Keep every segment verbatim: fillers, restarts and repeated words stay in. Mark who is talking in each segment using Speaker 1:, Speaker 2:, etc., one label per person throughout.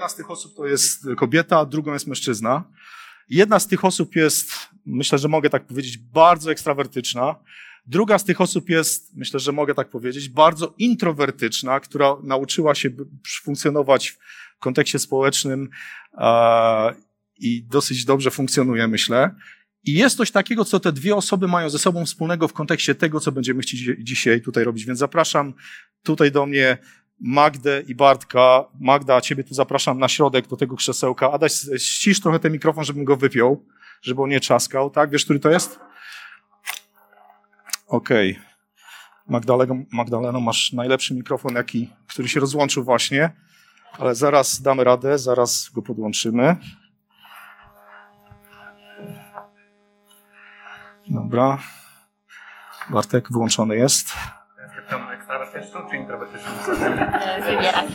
Speaker 1: jedna z tych osób to jest kobieta, a drugą jest mężczyzna. Jedna z tych osób jest, myślę, że mogę tak powiedzieć, bardzo ekstrawertyczna. Druga z tych osób jest, myślę, że mogę tak powiedzieć, bardzo introwertyczna, która nauczyła się funkcjonować w kontekście społecznym e, i dosyć dobrze funkcjonuje, myślę. I jest coś takiego, co te dwie osoby mają ze sobą wspólnego w kontekście tego, co będziemy chcieli dzisiaj tutaj robić. Więc zapraszam tutaj do mnie Magdę i Bartka. Magda, ciebie tu zapraszam na środek do tego krzesełka. Adaś, ścisz trochę ten mikrofon, żebym go wypiął, żeby on nie trzaskał. Tak? Wiesz, który to jest? Okej. Okay. Magdaleno, Magdaleno, masz najlepszy mikrofon, jaki, który się rozłączył właśnie, ale zaraz damy radę, zaraz go podłączymy. Dobra. Bartek, wyłączony jest.
Speaker 2: Jestem ekstrawertyczną czy introwertyczną?
Speaker 3: Wybieraj.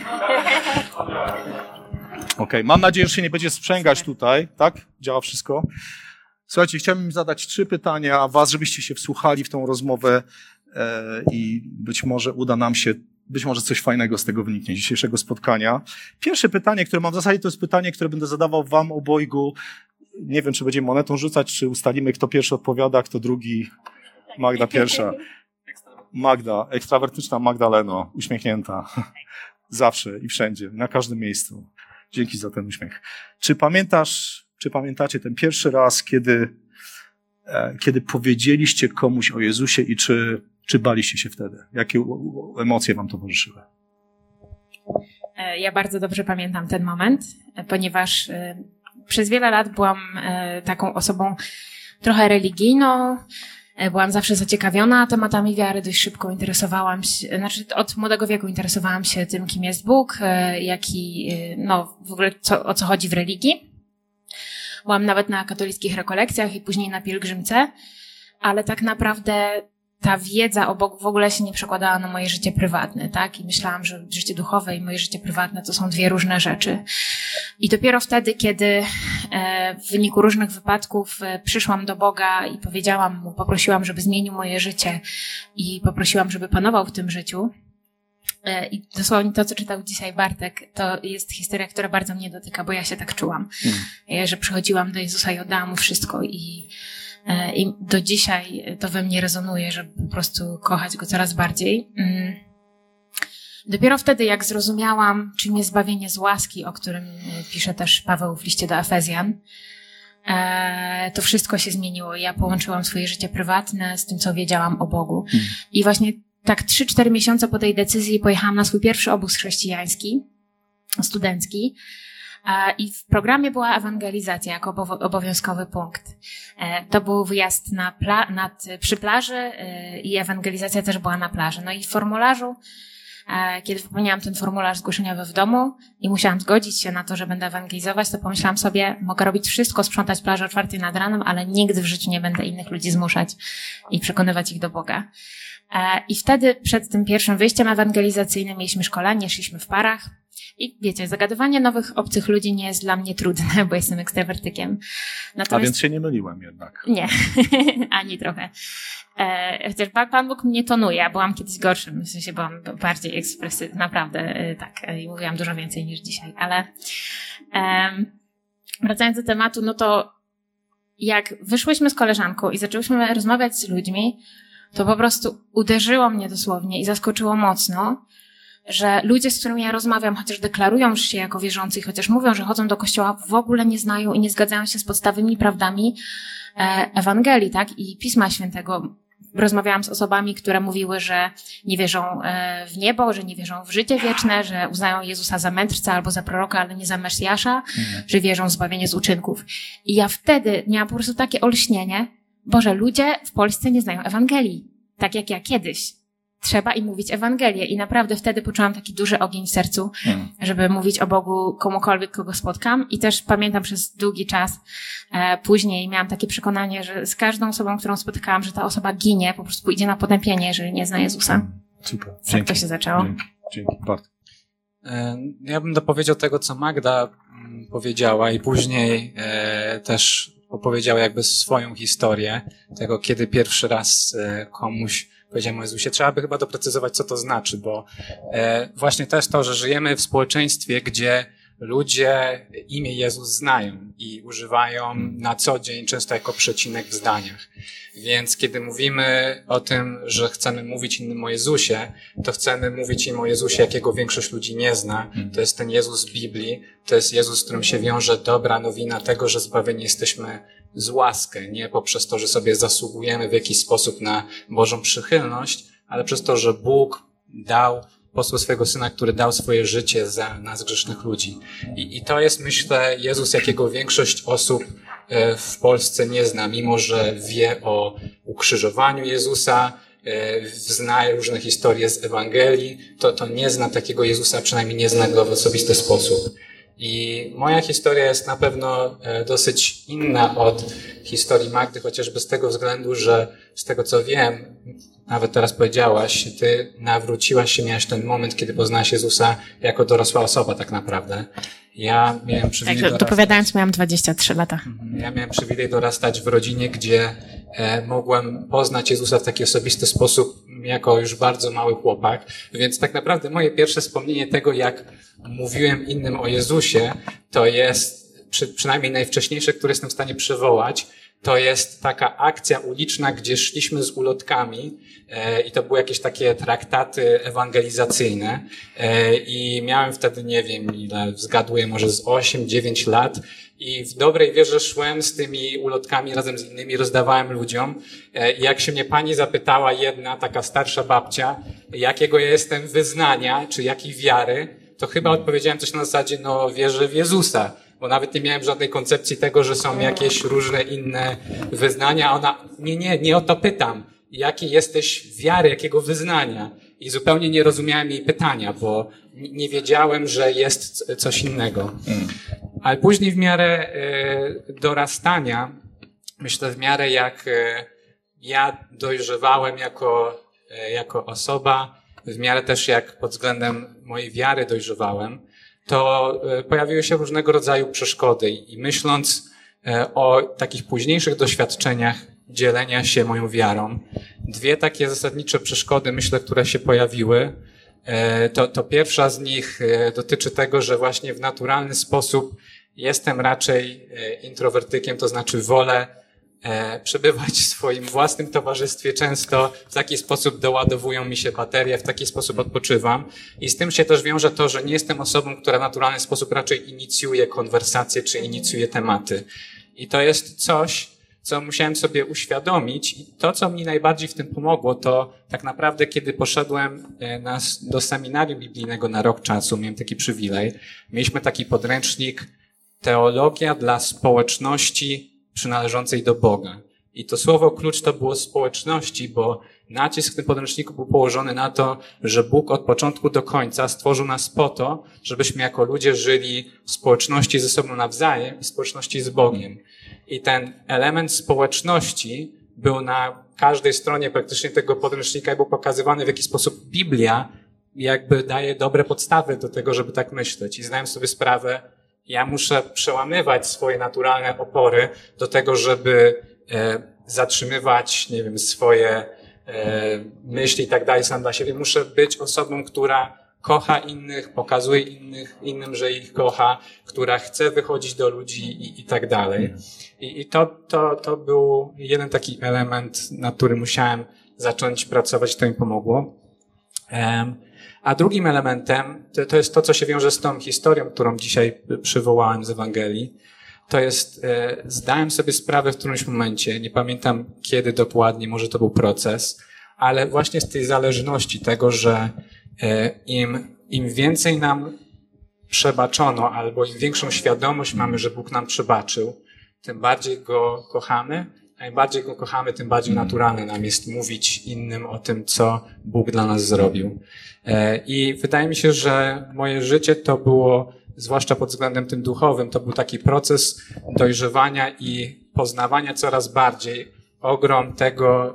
Speaker 1: Okej, okay. Mam nadzieję, że się nie będzie sprzęgać tutaj, tak? Działa wszystko. Słuchajcie, chciałbym im zadać trzy pytania, a was, żebyście się wsłuchali w tą rozmowę e, i być może uda nam się, być może coś fajnego z tego wyniknie, dzisiejszego spotkania. Pierwsze pytanie, które mam w zasadzie, to jest pytanie, które będę zadawał wam obojgu. Nie wiem, czy będziemy monetą rzucać, czy ustalimy, kto pierwszy odpowiada, kto drugi. Magda pierwsza. Magda, ekstrawertyczna Magdaleno, uśmiechnięta. Zawsze i wszędzie, na każdym miejscu. Dzięki za ten uśmiech. Czy pamiętasz, czy pamiętacie ten pierwszy raz, kiedy, e, kiedy powiedzieliście komuś o Jezusie i czy, czy baliście się wtedy? Jakie emocje wam towarzyszyły?
Speaker 3: Ja bardzo dobrze pamiętam ten moment, ponieważ przez wiele lat byłam taką osobą trochę religijną. Byłam zawsze zaciekawiona tematami wiary, dość szybko interesowałam się, znaczy od młodego wieku interesowałam się tym, kim jest Bóg, jaki, no w ogóle co, o co chodzi w religii. Byłam nawet na katolickich rekolekcjach i później na pielgrzymce, ale tak naprawdę ta wiedza o Bogu w ogóle się nie przekładała na moje życie prywatne, tak? I myślałam, że życie duchowe i moje życie prywatne to są dwie różne rzeczy. I dopiero wtedy, kiedy e, w wyniku różnych wypadków e, przyszłam do Boga i powiedziałam Mu, poprosiłam, żeby zmienił moje życie i poprosiłam, żeby panował w tym życiu. E, I dosłownie to, co czytał dzisiaj Bartek, to jest historia, która bardzo mnie dotyka, bo ja się tak czułam. Hmm. E, że przychodziłam do Jezusa i oddałam Mu wszystko i I do dzisiaj to we mnie rezonuje, żeby po prostu kochać Go coraz bardziej. Dopiero wtedy, jak zrozumiałam, czym jest zbawienie z łaski, o którym pisze też Paweł w liście do Efezjan, to wszystko się zmieniło. Ja połączyłam swoje życie prywatne z tym, co wiedziałam o Bogu. Hmm. I właśnie tak trzy cztery miesiące po tej decyzji pojechałam na swój pierwszy obóz chrześcijański, studencki. I w programie była ewangelizacja jako obowiązkowy punkt. To był wyjazd na pla- nad, przy plaży i ewangelizacja też była na plaży. No i w formularzu, kiedy wypełniałam ten formularz zgłoszeniowy w domu i musiałam zgodzić się na to, że będę ewangelizować, to pomyślałam sobie, mogę robić wszystko, sprzątać plażę o czwartej nad ranem, ale nigdy w życiu nie będę innych ludzi zmuszać i przekonywać ich do Boga. I wtedy przed tym pierwszym wyjściem ewangelizacyjnym mieliśmy szkolenie, szliśmy w parach. I wiecie, zagadywanie nowych, obcych ludzi nie jest dla mnie trudne, bo jestem ekstrawertykiem. Natomiast...
Speaker 1: A więc się nie myliłem jednak.
Speaker 3: Nie, ani trochę. E, chociaż Pan Bóg mnie tonuje, ja byłam kiedyś gorszym, w sensie byłam bardziej ekspresywna, naprawdę, e, tak, i mówiłam dużo więcej niż dzisiaj, ale e, wracając do tematu, no to jak wyszłyśmy z koleżanką i zaczęłyśmy rozmawiać z ludźmi, to po prostu uderzyło mnie dosłownie i zaskoczyło mocno, że ludzie, z którymi ja rozmawiam, chociaż deklarują się jako wierzący, chociaż mówią, że chodzą do kościoła, w ogóle nie znają i nie zgadzają się z podstawowymi prawdami Ewangelii, tak? I Pisma Świętego. Rozmawiałam z osobami, które mówiły, że nie wierzą w niebo, że nie wierzą w życie wieczne, że uznają Jezusa za mędrca albo za proroka, ale nie za Mesjasza, mhm. że wierzą w zbawienie z uczynków. I ja wtedy miałam po prostu takie olśnienie, Boże, ludzie w Polsce nie znają Ewangelii, tak jak ja kiedyś. Trzeba im mówić Ewangelię i naprawdę wtedy poczułam taki duży ogień w sercu, hmm. żeby mówić o Bogu komukolwiek, kogo spotkam. I też pamiętam przez długi czas e, później miałam takie przekonanie, że z każdą osobą, którą spotykałam, że ta osoba ginie, po prostu idzie na potępienie, jeżeli nie zna Jezusa.
Speaker 1: Super.
Speaker 3: Tak
Speaker 1: Dzięki.
Speaker 3: to się zaczęło.
Speaker 1: Dzięki. Dzięki. Bart.
Speaker 2: Ja bym dopowiedział tego, co Magda powiedziała i później e, też opowiedziała jakby swoją historię tego, kiedy pierwszy raz e, komuś powiedziałem o Jezusie. Trzeba by chyba doprecyzować, co to znaczy, bo e, właśnie też to, że żyjemy w społeczeństwie, gdzie ludzie imię Jezus znają i używają na co dzień, często jako przecinek w zdaniach. Więc kiedy mówimy o tym, że chcemy mówić innym o Jezusie, to chcemy mówić im o Jezusie, jakiego większość ludzi nie zna. To jest ten Jezus z Biblii, to jest Jezus, z którym się wiąże dobra nowina tego, że zbawieni jesteśmy z łaskę, nie poprzez to, że sobie zasługujemy w jakiś sposób na Bożą przychylność, ale przez to, że Bóg dał, posłał swojego Syna, który dał swoje życie za nas, grzesznych ludzi. I, i to jest, myślę, Jezus, jakiego większość osób w Polsce nie zna, mimo że wie o ukrzyżowaniu Jezusa, zna różne historie z Ewangelii, to, to nie zna takiego Jezusa, przynajmniej nie zna go w osobisty sposób. I moja historia jest na pewno dosyć inna od historii Magdy, chociażby z tego względu, że z tego co wiem, nawet teraz powiedziałaś, ty nawróciłaś się, miałaś ten moment, kiedy poznałaś Jezusa jako dorosła osoba tak naprawdę. Ja miałem przywilej
Speaker 3: tak, dopowiadając, miałam dwadzieścia trzy lata.
Speaker 2: Ja miałem przywilej dorastać w rodzinie, gdzie e, mogłem poznać Jezusa w taki osobisty sposób jako już bardzo mały chłopak. Więc tak naprawdę moje pierwsze wspomnienie tego, jak mówiłem innym o Jezusie, to jest przy, przynajmniej najwcześniejsze, które jestem w stanie przywołać, to jest taka akcja uliczna, gdzie szliśmy z ulotkami e, i to były jakieś takie traktaty ewangelizacyjne e, i miałem wtedy, nie wiem ile, zgaduję, może z osiem dziewięć lat i w dobrej wierze szłem z tymi ulotkami razem z innymi, rozdawałem ludziom e, i jak się mnie pani zapytała, jedna taka starsza babcia, jakiego ja jestem wyznania, czy jakiej wiary, to chyba odpowiedziałem coś na zasadzie, no wierzę w Jezusa. Bo nawet nie miałem żadnej koncepcji tego, że są jakieś różne inne wyznania. Ona, nie, nie, nie o to pytam. Jakiej jesteś wiary, jakiego wyznania? I zupełnie nie rozumiałem jej pytania, bo nie wiedziałem, że jest coś innego. Ale później w miarę y, dorastania, myślę w miarę jak y, ja dojrzewałem jako, y, jako osoba, w miarę też jak pod względem mojej wiary dojrzewałem, to pojawiły się różnego rodzaju przeszkody i myśląc o takich późniejszych doświadczeniach dzielenia się moją wiarą, dwie takie zasadnicze przeszkody, myślę, które się pojawiły, to, to pierwsza z nich dotyczy tego, że właśnie w naturalny sposób jestem raczej introwertykiem, to znaczy wolę E, przebywać w swoim własnym towarzystwie, często w taki sposób doładowują mi się baterie, w taki sposób odpoczywam i z tym się też wiąże to, że nie jestem osobą, która w naturalny sposób raczej inicjuje konwersacje czy inicjuje tematy. I to jest coś, co musiałem sobie uświadomić i to, co mi najbardziej w tym pomogło, to tak naprawdę, kiedy poszedłem na, do seminarium biblijnego na rok czasu, miałem taki przywilej, mieliśmy taki podręcznik Teologia dla społeczności przynależącej do Boga. I to słowo klucz to było społeczności, bo nacisk w tym podręczniku był położony na to, że Bóg od początku do końca stworzył nas po to, żebyśmy jako ludzie żyli w społeczności ze sobą nawzajem i społeczności z Bogiem. I ten element społeczności był na każdej stronie praktycznie tego podręcznika i był pokazywany, w jaki sposób Biblia jakby daje dobre podstawy do tego, żeby tak myśleć. I zdałem sobie sprawę, ja muszę przełamywać swoje naturalne opory do tego, żeby e, zatrzymywać, nie wiem, swoje e, myśli i tak dalej sam dla siebie. Muszę być osobą, która kocha innych, pokazuje innych, innym, że ich kocha, która chce wychodzić do ludzi i, i tak dalej. I, i to, to, to był jeden taki element, nad którym musiałem zacząć pracować, to mi pomogło. Um, A drugim elementem, to, to jest to, co się wiąże z tą historią, którą dzisiaj przywołałem z Ewangelii. To jest, e, zdałem sobie sprawę w którymś momencie, nie pamiętam kiedy dokładnie, może to był proces, ale właśnie z tej zależności tego, że e, im, im więcej nam przebaczono, albo im większą świadomość mamy, że Bóg nam przebaczył, tym bardziej Go kochamy, a im bardziej Go kochamy, tym bardziej naturalne nam jest mówić innym o tym, co Bóg dla nas zrobił. I wydaje mi się, że moje życie to było, zwłaszcza pod względem tym duchowym, to był taki proces dojrzewania i poznawania coraz bardziej ogrom tego,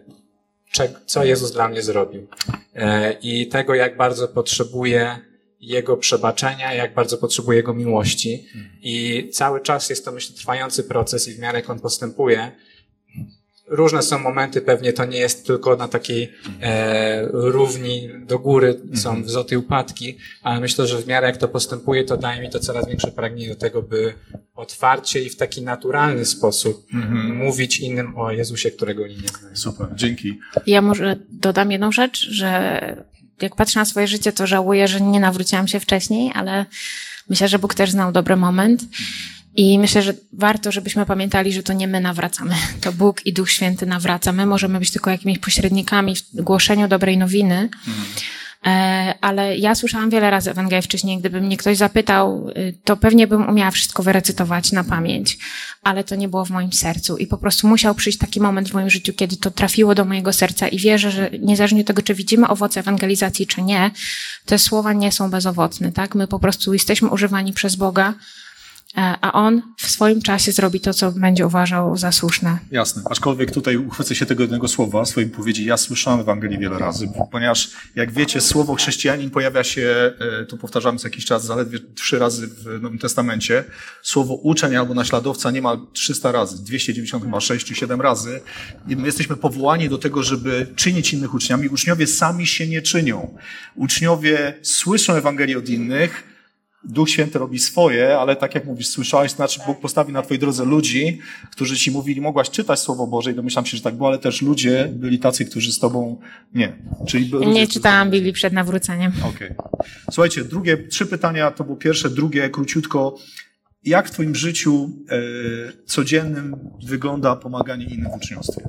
Speaker 2: co Jezus dla mnie zrobił. I tego, jak bardzo potrzebuję Jego przebaczenia, jak bardzo potrzebuję Jego miłości. I cały czas jest to, myślę, trwający proces i w miarę jak on postępuje, różne są momenty, pewnie to nie jest tylko na takiej e, równi do góry, są wzloty i upadki, ale myślę, że w miarę jak to postępuje, to daje mi to coraz większe pragnienie do tego, by otwarcie i w taki naturalny sposób mm-hmm. mówić innym o Jezusie, którego oni nie znają.
Speaker 1: Super, dzięki.
Speaker 3: Ja może dodam jedną rzecz, że jak patrzę na swoje życie, to żałuję, że nie nawróciłam się wcześniej, ale myślę, że Bóg też znał dobry moment. I myślę, że warto, żebyśmy pamiętali, że to nie my nawracamy. To Bóg i Duch Święty nawraca. My możemy być tylko jakimiś pośrednikami w głoszeniu dobrej nowiny. Mm. Ale ja słyszałam wiele razy Ewangelię wcześniej. Gdyby mnie ktoś zapytał, to pewnie bym umiała wszystko wyrecytować na pamięć. Ale to nie było w moim sercu. I po prostu musiał przyjść taki moment w moim życiu, kiedy to trafiło do mojego serca. I wierzę, że niezależnie od tego, czy widzimy owoce ewangelizacji, czy nie, te słowa nie są bezowocne, tak? My po prostu jesteśmy używani przez Boga, a On w swoim czasie zrobi to, co będzie uważał za słuszne.
Speaker 1: Jasne. Aczkolwiek tutaj uchwycę się tego jednego słowa w swojej powiedzi. Ja słyszałem Ewangelię wiele razy, ponieważ jak wiecie, słowo chrześcijanin pojawia się, tu powtarzamy co jakiś czas, zaledwie trzy razy w Nowym Testamencie. Słowo uczeń albo naśladowca niemal trzysta razy, dwieście dziewięćdziesiąt chyba sześć czy siedem razy. I my jesteśmy powołani do tego, żeby czynić innych uczniami. Uczniowie sami się nie czynią. Uczniowie słyszą Ewangelię od innych, Duch Święty robi swoje, ale tak jak mówisz, słyszałeś, to znaczy Bóg postawi na twojej drodze ludzi, którzy ci mówili, mogłaś czytać Słowo Boże i domyślam się, że tak było, ale też ludzie byli tacy, którzy z tobą nie. Czyli ludzie,
Speaker 3: nie czytałam Biblii przed nawróceniem.
Speaker 1: Okej. Okay. Słuchajcie, drugie, trzy pytania, to było pierwsze, drugie, króciutko. Jak w twoim życiu e, codziennym wygląda pomaganie innym w uczniostwie?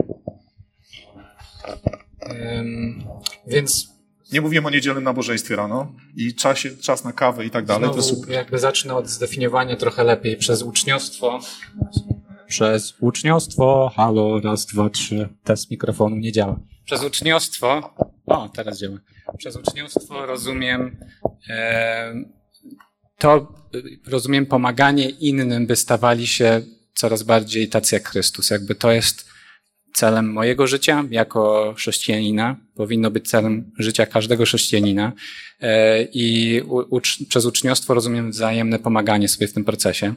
Speaker 2: Um, więc...
Speaker 1: Nie mówiłem o niedzielnym nabożeństwie rano i czasie, czas na kawę i tak dalej.
Speaker 2: Znowu, to super. Jakby zacznę od zdefiniowania trochę lepiej. Przez uczniostwo. Przez uczniostwo. Halo, raz, dwa, trzy. Test mikrofonu nie działa. Przez uczniostwo. O, teraz działa. Przez uczniostwo rozumiem e, to, rozumiem pomaganie innym, by stawali się coraz bardziej tacy jak Chrystus. Jakby to jest celem mojego życia jako chrześcijanina, powinno być celem życia każdego chrześcijanina i ucz- przez uczniostwo rozumiem wzajemne pomaganie sobie w tym procesie.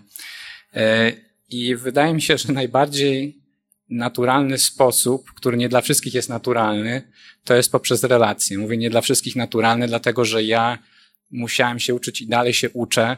Speaker 2: I wydaje mi się, że najbardziej naturalny sposób, który nie dla wszystkich jest naturalny, to jest poprzez relacje. Mówię nie dla wszystkich naturalny, dlatego że ja musiałem się uczyć i dalej się uczę,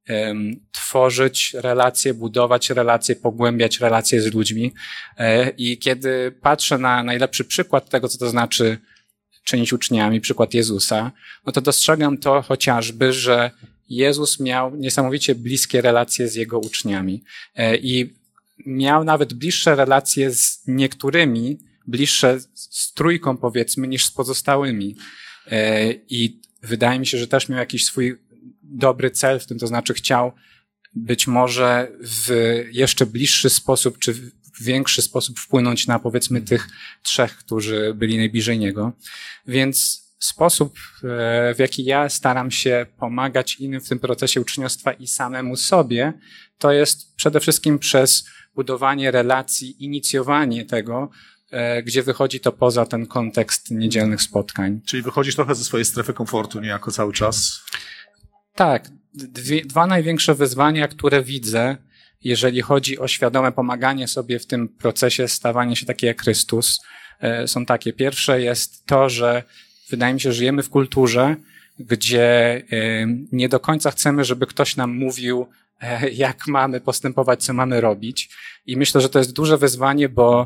Speaker 2: tworzyć relacje, budować relacje, pogłębiać relacje z ludźmi. I kiedy patrzę na najlepszy przykład tego, co to znaczy czynić uczniami, przykład Jezusa, no to dostrzegam to chociażby, że Jezus miał niesamowicie bliskie relacje z Jego uczniami. I miał nawet bliższe relacje z niektórymi, bliższe z trójką powiedzmy, niż z pozostałymi. I wydaje mi się, że też miał jakiś swój dobry cel w tym, to znaczy chciał być może w jeszcze bliższy sposób, czy w większy sposób wpłynąć na powiedzmy tych trzech, którzy byli najbliżej Niego. Więc sposób, w jaki ja staram się pomagać innym w tym procesie uczniostwa i samemu sobie, to jest przede wszystkim przez budowanie relacji, inicjowanie tego, gdzie wychodzi to poza ten kontekst niedzielnych spotkań.
Speaker 1: Czyli wychodzisz trochę ze swojej strefy komfortu niejako cały czas?
Speaker 2: Tak. Dwie, dwa największe wyzwania, które widzę, jeżeli chodzi o świadome pomaganie sobie w tym procesie stawania się taki jak Chrystus, są takie. Pierwsze jest to, że wydaje mi się, że żyjemy w kulturze, gdzie nie do końca chcemy, żeby ktoś nam mówił, jak mamy postępować, co mamy robić. I myślę, że to jest duże wyzwanie, bo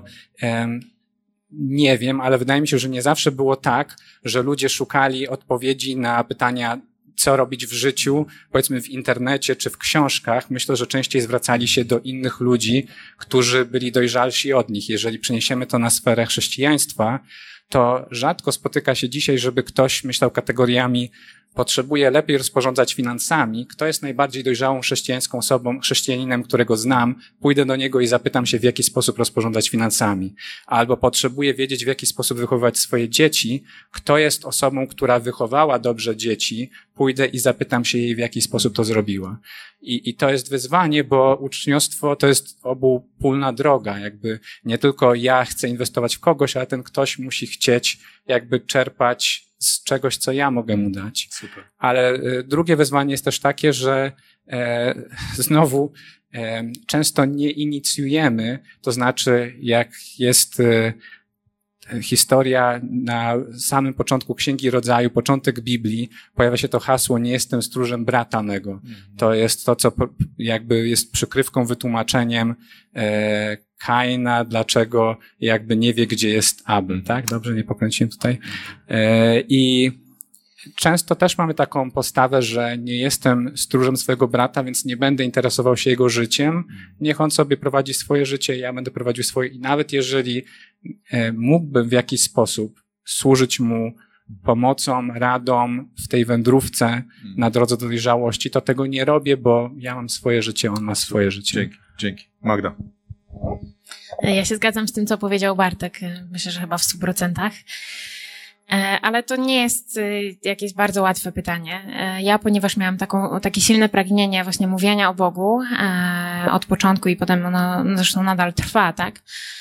Speaker 2: nie wiem, ale wydaje mi się, że nie zawsze było tak, że ludzie szukali odpowiedzi na pytania, co robić w życiu, powiedzmy w internecie czy w książkach. Myślę, że częściej zwracali się do innych ludzi, którzy byli dojrzalsi od nich. Jeżeli przeniesiemy to na sferę chrześcijaństwa, to rzadko spotyka się dzisiaj, żeby ktoś myślał kategoriami potrzebuje lepiej rozporządzać finansami, kto jest najbardziej dojrzałą chrześcijańską osobą, chrześcijaninem, którego znam, pójdę do niego i zapytam się, w jaki sposób rozporządzać finansami. Albo potrzebuję wiedzieć, w jaki sposób wychowywać swoje dzieci, kto jest osobą, która wychowała dobrze dzieci, pójdę i zapytam się jej, w jaki sposób to zrobiła. I, i to jest wyzwanie, bo uczniostwo to jest obopólna droga. Jakby nie tylko ja chcę inwestować w kogoś, ale ten ktoś musi chcieć jakby czerpać z czegoś, co ja mogę mu dać.
Speaker 1: Super.
Speaker 2: Ale drugie wyzwanie jest też takie, że e, znowu e, często nie inicjujemy, to znaczy jak jest e, historia na samym początku Księgi Rodzaju, początek Biblii, pojawia się to hasło nie jestem stróżem brata mego. Mhm. To jest to, co jakby jest przykrywką, wytłumaczeniem e, Kaina, dlaczego jakby nie wie, gdzie jest Abel, tak? Dobrze, nie pokręciłem tutaj. E, I często też mamy taką postawę, że nie jestem stróżem swojego brata, więc nie będę interesował się jego życiem. Niech on sobie prowadzi swoje życie, ja będę prowadził swoje. I nawet jeżeli e, mógłbym w jakiś sposób służyć mu pomocą, radą w tej wędrówce na drodze do dojrzałości, to tego nie robię, bo ja mam swoje życie, on ma swoje życie.
Speaker 1: Dzięki, dzięki. Magda.
Speaker 3: Ja się zgadzam z tym, co powiedział Bartek. Myślę, że chyba w stu procentach. Ale to nie jest jakieś bardzo łatwe pytanie. Ja, ponieważ miałam taką, takie silne pragnienie właśnie mówienia o Bogu od początku i potem ono zresztą nadal trwa, tak?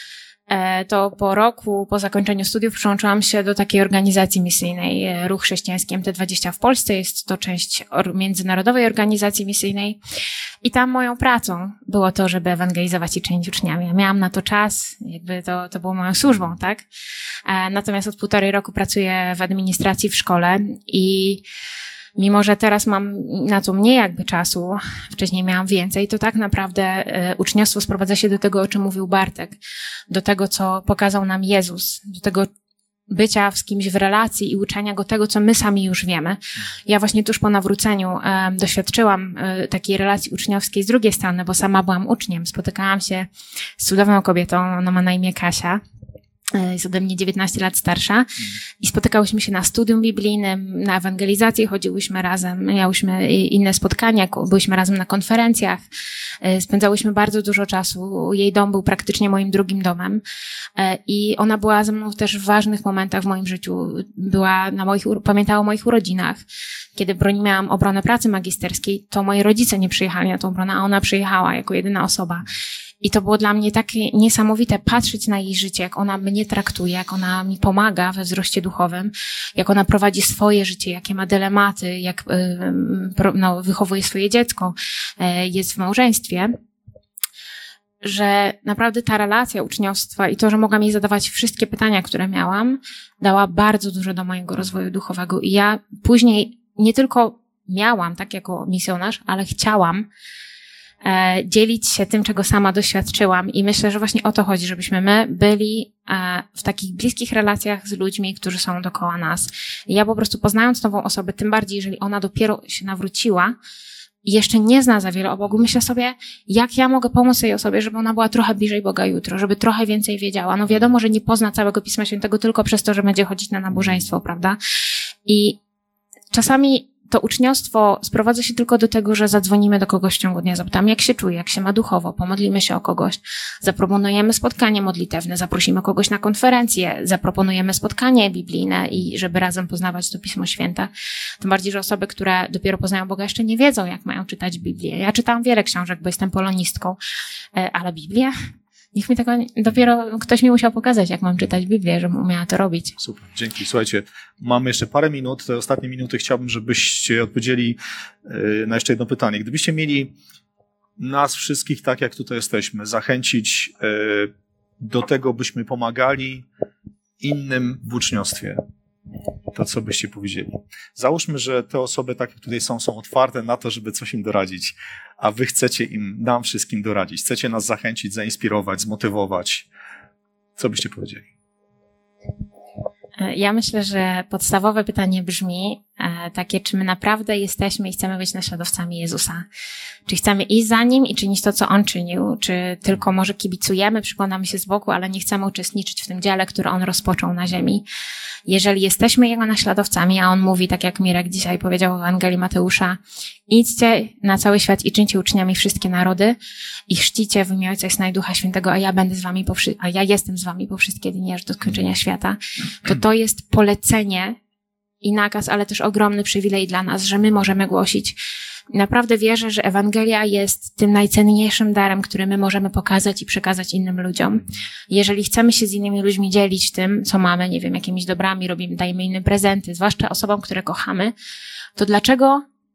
Speaker 3: To po roku, po zakończeniu studiów przyłączyłam się do takiej organizacji misyjnej, Ruch Chrześcijański M T dwadzieścia w Polsce. Jest to część międzynarodowej organizacji misyjnej i tam moją pracą było to, żeby ewangelizować i czynić uczniami. Ja miałam na to czas, jakby to, to było moją służbą, tak? Natomiast od półtorej roku pracuję w administracji w szkole i mimo że teraz mam na to mniej jakby czasu, wcześniej miałam więcej, to tak naprawdę uczniostwo sprowadza się do tego, o czym mówił Bartek, do tego, co pokazał nam Jezus, do tego bycia z kimś w relacji i uczenia go tego, co my sami już wiemy. Ja właśnie tuż po nawróceniu e, doświadczyłam e, takiej relacji uczniowskiej z drugiej strony, bo sama byłam uczniem. Spotykałam się z cudowną kobietą, ona ma na imię Kasia. Jest ode mnie dziewiętnaście lat starsza i spotykałyśmy się na studium biblijnym, na ewangelizację chodziłyśmy razem, miałyśmy inne spotkania, byłyśmy razem na konferencjach, spędzałyśmy bardzo dużo czasu, jej dom był praktycznie moim drugim domem i ona była ze mną też w ważnych momentach w moim życiu, była na moich, pamiętała o moich urodzinach. Kiedy broniłam obronę pracy magisterskiej, to moi rodzice nie przyjechali na tą obronę, a ona przyjechała jako jedyna osoba. I to było dla mnie takie niesamowite patrzeć na jej życie, jak ona mnie traktuje, jak ona mi pomaga we wzroście duchowym, jak ona prowadzi swoje życie, jakie ma dylematy, jak no, wychowuje swoje dziecko, jest w małżeństwie, że naprawdę ta relacja uczniostwa i to, że mogłam jej zadawać wszystkie pytania, które miałam, dała bardzo dużo do mojego rozwoju duchowego. I ja później nie tylko miałam, tak jako misjonarz, ale chciałam e, dzielić się tym, czego sama doświadczyłam i myślę, że właśnie o to chodzi, żebyśmy my byli e, w takich bliskich relacjach z ludźmi, którzy są dookoła nas. I ja po prostu poznając nową osobę, tym bardziej, jeżeli ona dopiero się nawróciła i jeszcze nie zna za wiele o Bogu, myślę sobie, jak ja mogę pomóc tej osobie, żeby ona była trochę bliżej Boga jutro, żeby trochę więcej wiedziała. No wiadomo, że nie pozna całego Pisma Świętego tylko przez to, że będzie chodzić na nabożeństwo, prawda? I czasami to uczniostwo sprowadza się tylko do tego, że zadzwonimy do kogoś w ciągu dnia, zapytamy, jak się czuje, jak się ma duchowo, pomodlimy się o kogoś, zaproponujemy spotkanie modlitewne, zaprosimy kogoś na konferencję, zaproponujemy spotkanie biblijne i żeby razem poznawać to Pismo Święte. Tym bardziej, że osoby, które dopiero poznają Boga, jeszcze nie wiedzą, jak mają czytać Biblię. Ja czytałam wiele książek, bo jestem polonistką, ale Biblię? Niech mi tego, dopiero ktoś mi musiał pokazać, jak mam czytać Biblię, żebym umiała to robić.
Speaker 1: Super, dzięki. Słuchajcie, mamy jeszcze parę minut. Te ostatnie minuty chciałbym, żebyście odpowiedzieli na jeszcze jedno pytanie. Gdybyście mieli nas wszystkich, tak jak tutaj jesteśmy, zachęcić do tego, byśmy pomagali innym w uczniostwie, to co byście powiedzieli? Załóżmy, że te osoby, tak jak tutaj są, są otwarte na to, żeby coś im doradzić, a wy chcecie im, nam wszystkim doradzić. Chcecie nas zachęcić, zainspirować, zmotywować. Co byście powiedzieli?
Speaker 3: Ja myślę, że podstawowe pytanie brzmi e, takie, czy my naprawdę jesteśmy i chcemy być naśladowcami Jezusa? Czy chcemy iść za Nim i czynić to, co On czynił? Czy tylko może kibicujemy, przyglądamy się z boku, ale nie chcemy uczestniczyć w tym dziele, które On rozpoczął na ziemi? Jeżeli jesteśmy Jego naśladowcami, a On mówi, tak jak Mirek dzisiaj powiedział w Ewangelii Mateusza, idźcie na cały świat i czyńcie uczniami wszystkie narody i chrzcicie w imię Ojca i Syna i Ducha Świętego, a ja będę z wami po wszy- a ja jestem z wami po wszystkie dni aż do skończenia świata, to to jest polecenie i nakaz, ale też ogromny przywilej dla nas, że my możemy głosić. Naprawdę wierzę, że Ewangelia jest tym najcenniejszym darem, który my możemy pokazać i przekazać innym ludziom. Jeżeli chcemy się z innymi ludźmi dzielić tym, co mamy, nie wiem, jakimiś dobrami, robimy, dajemy innym prezenty, zwłaszcza osobom, które kochamy, to dlaczego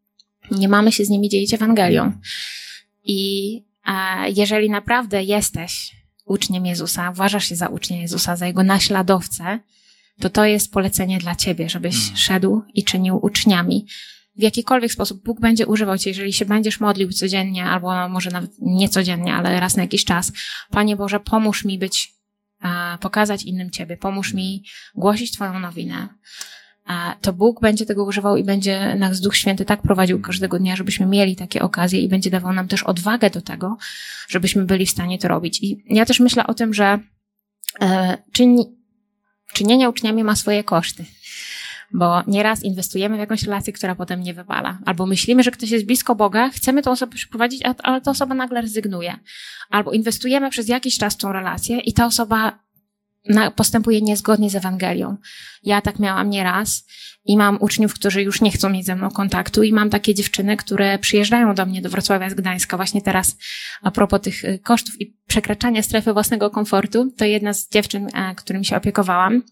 Speaker 3: nie mamy się z nimi dzielić Ewangelią. I a, jeżeli naprawdę jesteś uczniem Jezusa, uważasz się za ucznia Jezusa, za Jego naśladowcę, to to jest polecenie dla ciebie, żebyś hmm. szedł i czynił uczniami. W jakikolwiek sposób Bóg będzie używał cię, jeżeli się będziesz modlił codziennie, albo może nawet nie codziennie, ale raz na jakiś czas. Panie Boże, pomóż mi być, a, pokazać innym Ciebie, pomóż mi głosić Twoją nowinę. A, to Bóg będzie tego używał i będzie nas Duch Święty tak prowadził każdego dnia, żebyśmy mieli takie okazje i będzie dawał nam też odwagę do tego, żebyśmy byli w stanie to robić. I ja też myślę o tym, że e, czyni, czynienie uczniami ma swoje koszty. Bo nieraz inwestujemy w jakąś relację, która potem nie wypala. Albo myślimy, że ktoś jest blisko Boga, chcemy tę osobę przyprowadzić, ale ta osoba nagle rezygnuje. Albo inwestujemy przez jakiś czas w tą relację i ta osoba postępuje niezgodnie z Ewangelią. Ja tak miałam nieraz i mam uczniów, którzy już nie chcą mieć ze mną kontaktu i mam takie dziewczyny, które przyjeżdżają do mnie do Wrocławia z Gdańska. Właśnie teraz a propos tych kosztów i przekraczania strefy własnego komfortu, to jedna z dziewczyn, którymi się opiekowałam,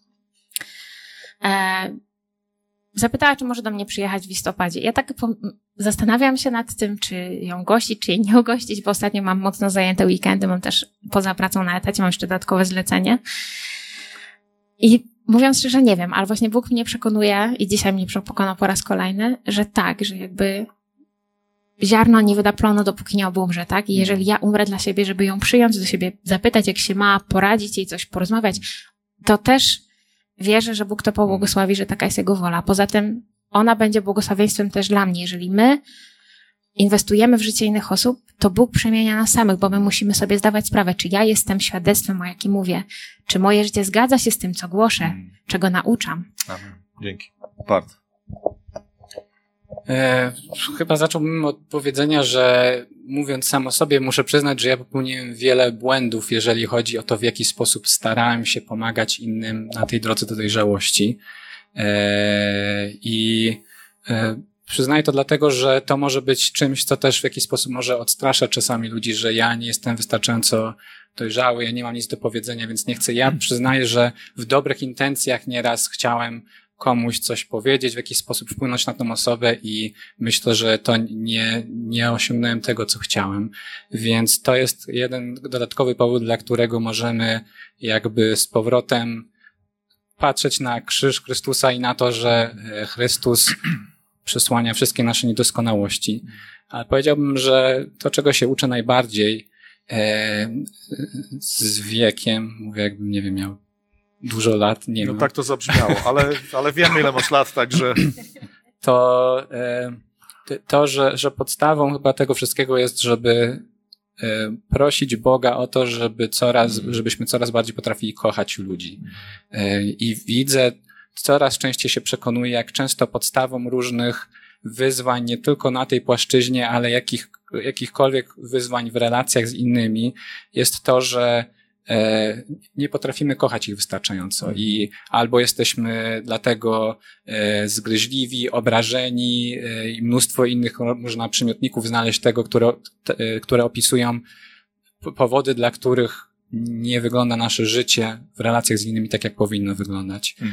Speaker 3: zapytała, czy może do mnie przyjechać w listopadzie. Ja tak zastanawiam się nad tym, czy ją gościć, czy jej nie ugościć, bo ostatnio mam mocno zajęte weekendy, mam też poza pracą na etacie, mam jeszcze dodatkowe zlecenie. I mówiąc szczerze, nie wiem, ale właśnie Bóg mnie przekonuje i dzisiaj mnie przekonał po raz kolejny, że tak, że jakby ziarno nie wyda plonu, dopóki nie obumrze, tak? I jeżeli ja umrę dla siebie, żeby ją przyjąć do siebie, zapytać, jak się ma, poradzić jej coś, porozmawiać, to też wierzę, że Bóg to pobłogosławi, że taka jest Jego wola. Poza tym ona będzie błogosławieństwem też dla mnie. Jeżeli my inwestujemy w życie innych osób, to Bóg przemienia nas samych, bo my musimy sobie zdawać sprawę, czy ja jestem świadectwem, o jakim mówię, czy moje życie zgadza się z tym, co głoszę, czego nauczam.
Speaker 1: Amen. Dzięki. Bart.
Speaker 2: E, chyba zacząłbym od powiedzenia, że mówiąc sam o sobie, muszę przyznać, że ja popełniłem wiele błędów, jeżeli chodzi o to, w jaki sposób starałem się pomagać innym na tej drodze do dojrzałości. E, I e, przyznaję to dlatego, że to może być czymś, co też w jakiś sposób może odstraszać czasami ludzi, że ja nie jestem wystarczająco dojrzały, ja nie mam nic do powiedzenia, więc nie chcę. Ja przyznaję, że w dobrych intencjach nieraz chciałem komuś coś powiedzieć, w jakiś sposób wpłynąć na tą osobę i myślę, że to nie, nie osiągnąłem tego, co chciałem. Więc to jest jeden dodatkowy powód, dla którego możemy jakby z powrotem patrzeć na krzyż Chrystusa i na to, że Chrystus przesłania wszystkie nasze niedoskonałości. Ale powiedziałbym, że to, czego się uczę najbardziej e, z wiekiem, mówię jakbym, nie wiem, miał dużo lat, nie
Speaker 1: no
Speaker 2: wiem.
Speaker 1: Tak to zabrzmiało, ale, ale wiemy, ile masz lat, także...
Speaker 2: To, to że, że podstawą chyba tego wszystkiego jest, żeby prosić Boga o to, żeby coraz, żebyśmy coraz bardziej potrafili kochać ludzi. I widzę, coraz częściej się przekonuję, jak często podstawą różnych wyzwań, nie tylko na tej płaszczyźnie, ale jakich, jakichkolwiek wyzwań w relacjach z innymi, jest to, że nie potrafimy kochać ich wystarczająco i albo jesteśmy dlatego zgryźliwi, obrażeni i mnóstwo innych można przymiotników znaleźć tego, które, które opisują powody, dla których nie wygląda nasze życie w relacjach z innymi tak, jak powinno wyglądać. Hmm.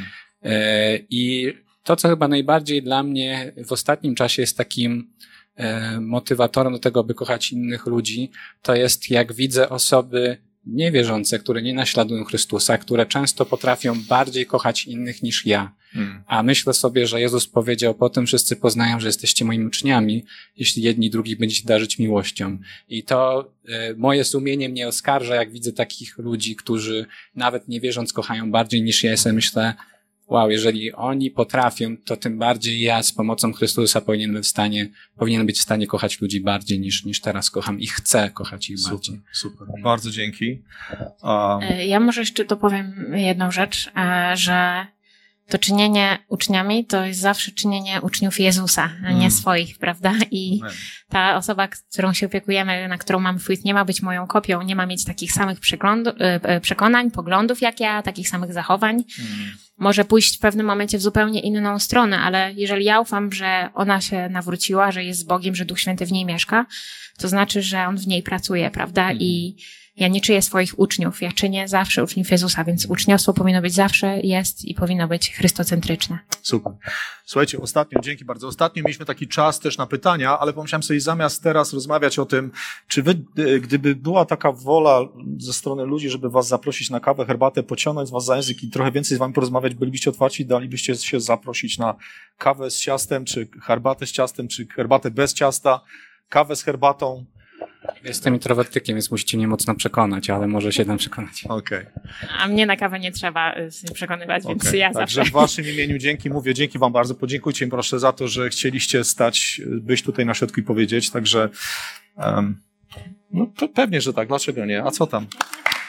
Speaker 2: I to, co chyba najbardziej dla mnie w ostatnim czasie jest takim motywatorem do tego, by kochać innych ludzi, to jest jak widzę osoby niewierzące, które nie naśladują Chrystusa, które często potrafią bardziej kochać innych niż ja. Hmm. A myślę sobie, że Jezus powiedział, potem wszyscy poznają, że jesteście moimi uczniami, jeśli jedni drugich będziecie darzyć miłością. I to y, moje sumienie mnie oskarża, jak widzę takich ludzi, którzy nawet nie wierząc kochają bardziej niż ja. Ja sobie myślę, wow, jeżeli oni potrafią, to tym bardziej ja z pomocą Chrystusa powinienem w stanie, powinienem być w stanie kochać ludzi bardziej niż, niż teraz kocham i chcę kochać ich
Speaker 1: super,
Speaker 2: bardziej.
Speaker 1: Super, bardzo dzięki. Um...
Speaker 3: Ja może jeszcze dopowiem jedną rzecz, że to czynienie uczniami to jest zawsze czynienie uczniów Jezusa, a nie mm. swoich, prawda? I Amen. Ta osoba, którą się opiekujemy, na którą mamy wpływ, nie ma być moją kopią, nie ma mieć takich samych przekonań, poglądów jak ja, takich samych zachowań. Mm. Może pójść w pewnym momencie w zupełnie inną stronę, ale jeżeli ja ufam, że ona się nawróciła, że jest z Bogiem, że Duch Święty w niej mieszka, to znaczy, że On w niej pracuje, prawda? Mm. I Ja nie czynię swoich uczniów, ja czynię zawsze uczniów Jezusa, więc uczniostwo powinno być zawsze, jest i powinno być chrystocentryczne.
Speaker 1: Super. Słuchajcie, ostatnio, dzięki bardzo, ostatnio mieliśmy taki czas też na pytania, ale pomyślałem sobie, zamiast teraz rozmawiać o tym, czy wy, gdyby była taka wola ze strony ludzi, żeby was zaprosić na kawę, herbatę, pociągnąć was za język i trochę więcej z wami porozmawiać, bylibyście otwarci, dalibyście się zaprosić na kawę z ciastem, czy herbatę z ciastem, czy herbatę bez ciasta, kawę z herbatą.
Speaker 2: Jestem introwertykiem, więc musicie mnie mocno przekonać, ale może się tam przekonać.
Speaker 1: Okej. Okay.
Speaker 3: A mnie na kawę nie trzeba przekonywać, więc okay. ja
Speaker 1: Także
Speaker 3: zawsze.
Speaker 1: w waszym imieniu dzięki, mówię dzięki wam bardzo. Podziękujcie im proszę za to, że chcieliście stać, być tutaj na środku i powiedzieć. Także um, no to pewnie, że tak. Dlaczego nie? A co tam?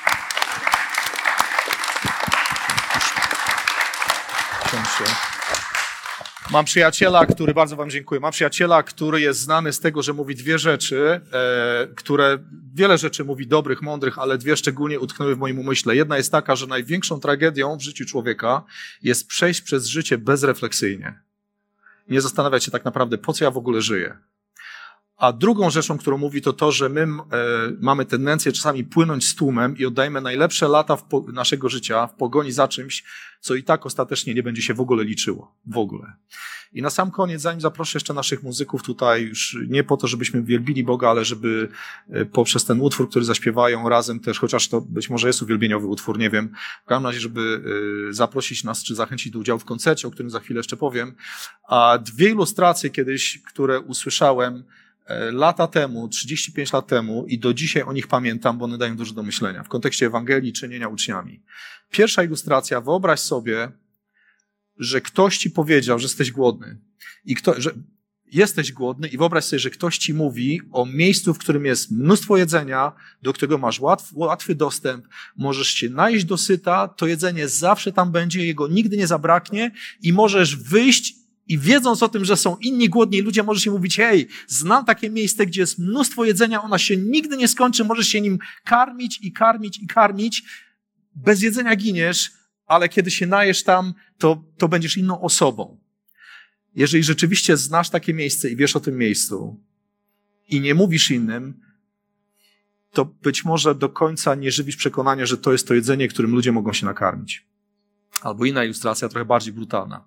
Speaker 1: Książcie. Mam przyjaciela, który, bardzo wam dziękuję, mam przyjaciela, który jest znany z tego, że mówi dwie rzeczy, e, które, wiele rzeczy mówi dobrych, mądrych, ale dwie szczególnie utknęły w moim umyśle. Jedna jest taka, że największą tragedią w życiu człowieka jest przejść przez życie bezrefleksyjnie. Nie zastanawiać się tak naprawdę, po co ja w ogóle żyję. A drugą rzeczą, którą mówi, to to, że my e, mamy tendencję czasami płynąć z tłumem i oddajemy najlepsze lata w po, naszego życia w pogoni za czymś, co i tak ostatecznie nie będzie się w ogóle liczyło. W ogóle. I na sam koniec, zanim zaproszę jeszcze naszych muzyków tutaj, już nie po to, żebyśmy wielbili Boga, ale żeby e, poprzez ten utwór, który zaśpiewają razem też, chociaż to być może jest uwielbieniowy utwór, nie wiem, w każdym razie, żeby e, zaprosić nas, czy zachęcić do udziału w koncercie, o którym za chwilę jeszcze powiem. A dwie ilustracje kiedyś, które usłyszałem lata temu, trzydzieści pięć lat temu i do dzisiaj o nich pamiętam, bo one dają dużo do myślenia w kontekście Ewangelii, czynienia uczniami. Pierwsza ilustracja, wyobraź sobie, że ktoś ci powiedział, że jesteś głodny i kto, że jesteś głodny i wyobraź sobie, że ktoś ci mówi o miejscu, w którym jest mnóstwo jedzenia, do którego masz łatw, łatwy dostęp, możesz się najeść do syta, to jedzenie zawsze tam będzie, jego nigdy nie zabraknie i możesz wyjść i wiedząc o tym, że są inni głodni ludzie, możesz im mówić, hej, znam takie miejsce, gdzie jest mnóstwo jedzenia, ona się nigdy nie skończy, możesz się nim karmić i karmić i karmić. Bez jedzenia giniesz, ale kiedy się najesz tam, to, to będziesz inną osobą. Jeżeli rzeczywiście znasz takie miejsce i wiesz o tym miejscu i nie mówisz innym, to być może do końca nie żywisz przekonania, że to jest to jedzenie, którym ludzie mogą się nakarmić. Albo inna ilustracja, trochę bardziej brutalna.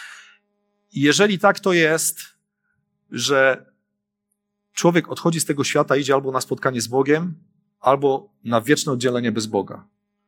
Speaker 1: I jeżeli tak to jest, że człowiek odchodzi z tego świata, idzie albo na spotkanie z Bogiem, albo na wieczne oddzielenie bez Boga.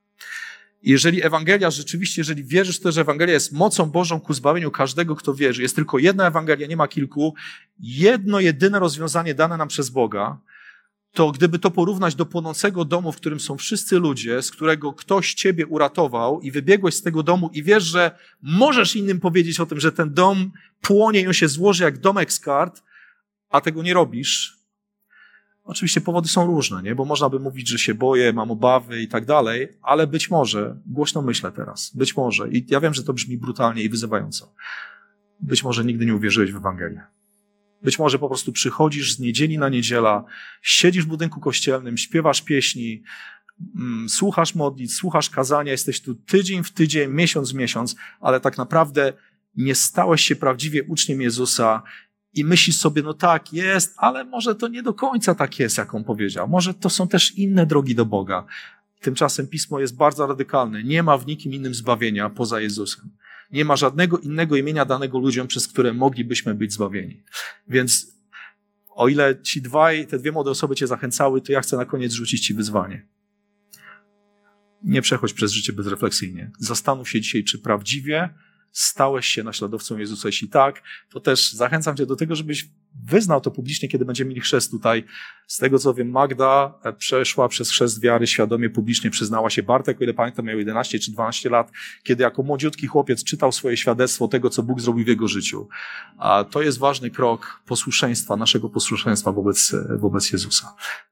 Speaker 1: I jeżeli Ewangelia rzeczywiście, jeżeli wierzysz w to, że Ewangelia jest mocą Bożą ku zbawieniu każdego, kto wierzy, jest tylko jedna Ewangelia, nie ma kilku, jedno jedyne rozwiązanie dane nam przez Boga, to gdyby to porównać do płonącego domu, w którym są wszyscy ludzie, z którego ktoś ciebie uratował i wybiegłeś z tego domu i wiesz, że możesz innym powiedzieć o tym, że ten dom płonie i on się złoży jak domek z kart, a tego nie robisz. Oczywiście powody są różne, nie? Bo można by mówić, że się boję, mam obawy i tak dalej, ale być może, głośno myślę teraz, być może, i ja wiem, że to brzmi brutalnie i wyzywająco, być może nigdy nie uwierzyłeś w Ewangelię. Być może po prostu przychodzisz z niedzieli na niedziela, siedzisz w budynku kościelnym, śpiewasz pieśni, mm, słuchasz modlitw, słuchasz kazania, jesteś tu tydzień w tydzień, miesiąc w miesiąc, ale tak naprawdę nie stałeś się prawdziwie uczniem Jezusa i myślisz sobie, no tak, jest, ale może to nie do końca tak jest, jak on powiedział. Może to są też inne drogi do Boga. Tymczasem Pismo jest bardzo radykalne. Nie ma w nikim innym zbawienia poza Jezusem. Nie ma żadnego innego imienia danego ludziom, przez które moglibyśmy być zbawieni. Więc o ile ci dwaj, te dwie młode osoby cię zachęcały, to ja chcę na koniec rzucić ci wyzwanie. Nie przechodź przez życie bezrefleksyjnie. Zastanów się dzisiaj, czy prawdziwie stałeś się naśladowcą Jezusa. Jeśli tak, to też zachęcam cię do tego, żebyś wyznał to publicznie, kiedy będziemy mieli chrzest tutaj. Z tego, co wiem, Magda przeszła przez chrzest wiary, świadomie, publicznie przyznała się. Bartek, o ile pamiętam, miał jedenaście czy dwanaście lat, kiedy jako młodziutki chłopiec czytał swoje świadectwo tego, co Bóg zrobił w jego życiu. A to jest ważny krok posłuszeństwa, naszego posłuszeństwa wobec, wobec Jezusa.